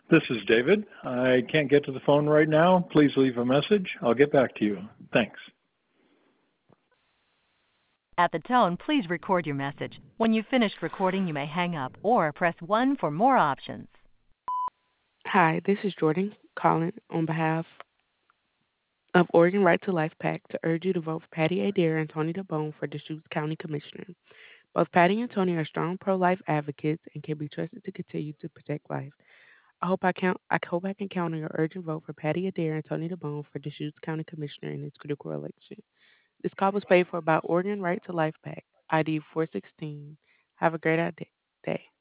This is David. I can't get to the phone right now. Please leave a message. I'll get back to you. Thanks. At the tone, please record your message. When you've finished recording, you may hang up or press 1 for more options. Hi, this is Jordan calling on behalf of Oregon Right to Life PAC to urge you to vote for Patty Adair and Tony DeBone for Deschutes County Commissioner. Both Patty and Tony are strong pro-life advocates and can be trusted to continue to protect life. I hope I can count on your urgent vote for Patty Adair and Tony DeBone for Deschutes County Commissioner in this critical election. This call was paid for by Oregon Right to Life PAC, ID 416. Have a great day.